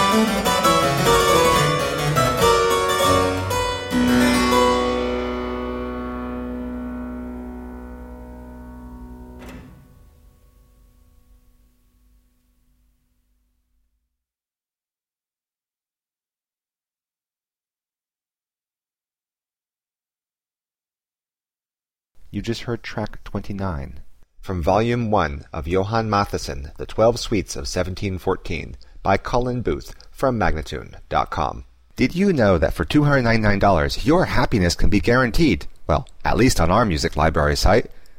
You just heard track 29. From Volume 1 of Johann Mattheson, The 12 Suites of 1714, by Colin Booth, from Magnatune.com. Did you know that for $299, your happiness can be guaranteed? Well, at least on our music library site.